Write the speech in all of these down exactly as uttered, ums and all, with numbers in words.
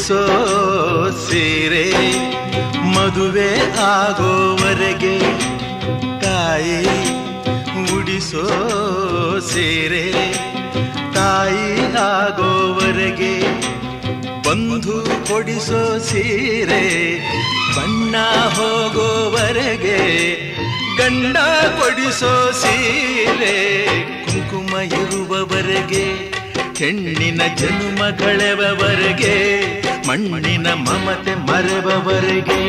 ಕೊಡಿಸೋ ಸೀರೆ ಮದುವೆ ಆಗೋವರೆಗೆ ತಾಯಿ ಉಡಿಸೋ ಸೀರೆ ತಾಯಿ ಆಗೋವರೆಗೆ ಬಂಧು ಕೊಡಿಸೋ ಸೀರೆ ಬಣ್ಣ ಹೋಗೋವರೆಗೆ ಗಂಡ ಕೊಡಿಸೋ ಸೀರೆ ಕುಂಕುಮ ಇರುವವರೆಗೆ ಹೆಣ್ಣಿನ ಜನ್ಮ ಕಳೆವವರೆಗೆ ಮಣ್ಣಿನ ಮಮತೆ ಮರೆವವರೆಗೆ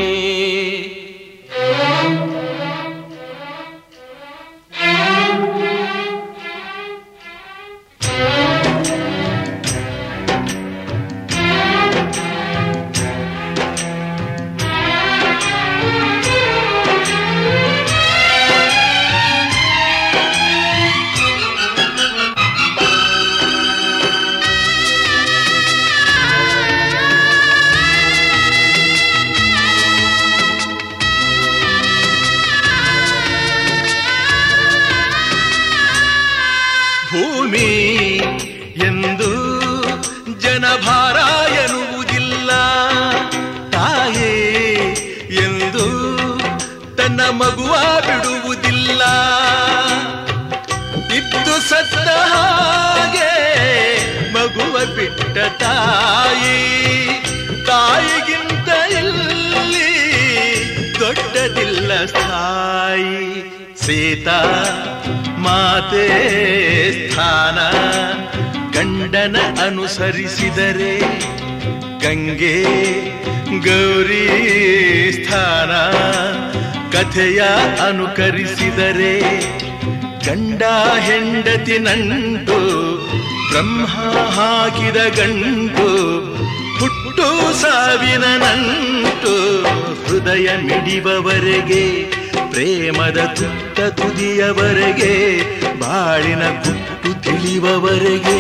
ಭೂಮಿ ಎಂದು ಜನಭಾರ ಎನ್ನುವುದಿಲ್ಲ, ತಾಯೇ ಎಂದು ತನ್ನ ಮಗುವ ಬಿಡುವುದಿಲ್ಲ. ಇದ್ದು ಸತ್ತ ಹಾಗೆ ಮಗುವ ಬಿಟ್ಟ ತಾಯಿ, ತಾಯಿಗಿಂತ ಇಲ್ಲಿ ದೊಡ್ಡದಿಲ್ಲ ಸ್ಥಾಯಿ. ಸೀತಾ ಮಾತೆ ಸ್ಥಾನ ಗಂಡನ ಅನುಸರಿಸಿದರೆ, ಗಂಗೆ ಗೌರಿ ಸ್ಥಾನ ಕಥೆಯ ಅನುಕರಿಸಿದರೆ, ಗಂಡ ಹೆಂಡತಿ ನಂಟು ಬ್ರಹ್ಮ ಹಾಕಿದ ಗಂಟು, ಹುಟ್ಟು ಸಾವಿನ ನಂಟು ಹೃದಯ ಮಿಡಿಬವರೆಗೆ, ಪ್ರೇಮದ ತುತ್ತ ತುದಿಯವರೆಗೆ, ಬಾಳಿನ ಗುಟ್ಟು ತಿಳಿಯುವವರೆಗೆ.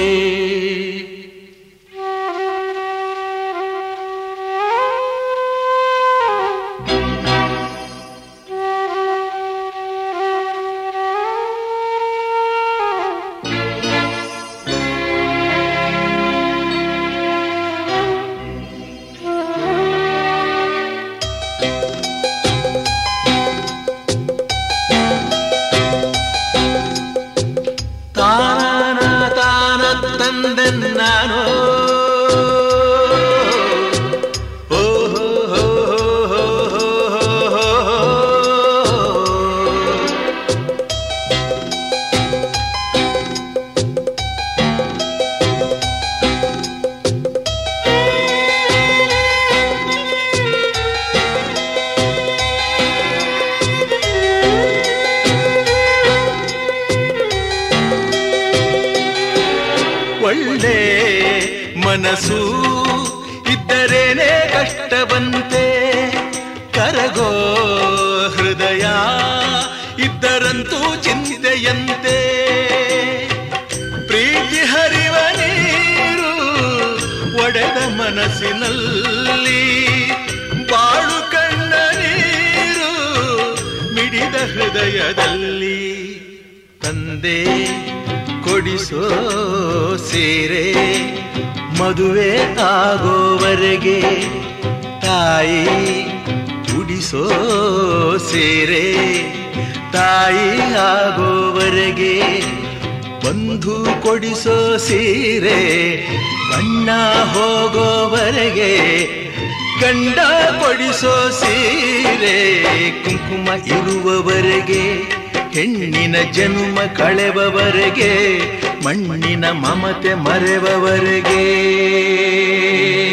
ನಾನು ಒಳ್ಳೆ ಮನಸ್ಸು ಇದ್ದರೇನೆ ಕಷ್ಟವಂತೆ, ಕರಗೋ ಹೃದಯ ಇದ್ದರಂತೂ ಚಿಂತೆಯಂತೆ. ಪ್ರೀತಿ ಹರಿವ ನೀರು ಒಡೆದ ಮನಸ್ಸಿನಲ್ಲಿ, ಬಾಳು ಕಣ್ಣ ನೀರು ಮಿಡಿದ ಹೃದಯದಲ್ಲಿ. ತಂದೆ ಕೊಡಿಸೋ ಸೀರೆ ಮದುವೆ ಆಗೋವರೆಗೆ, ತಾಯಿ ಉಡಿಸೋ ಸೀರೆ ತಾಯಿ ಆಗೋವರೆಗೆ, ಬಂಧು ಕೊಡಿಸೋ ಸೀರೆ ಬಣ್ಣ ಹೋಗೋವರೆಗೆ, ಗಂಡ ಕೊಡಿಸೋ ಸೀರೆ ಕುಂಕುಮ ಇರುವವರೆಗೆ, ಹೆಣ್ಣಿನ ಜನ್ಮ ಕಳೆವವರೆಗೆ, ಮಣ್ಣಿನ ಮಮತೆ ಮರೆವವರೆಗೆ.